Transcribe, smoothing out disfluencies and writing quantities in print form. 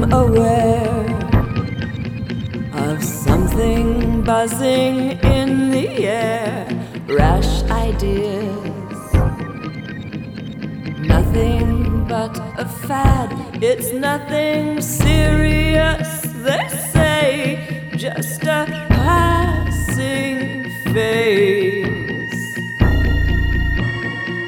aware of something buzzing in the air, rash ideas, nothing but a fad, it's nothing serious, they say, just a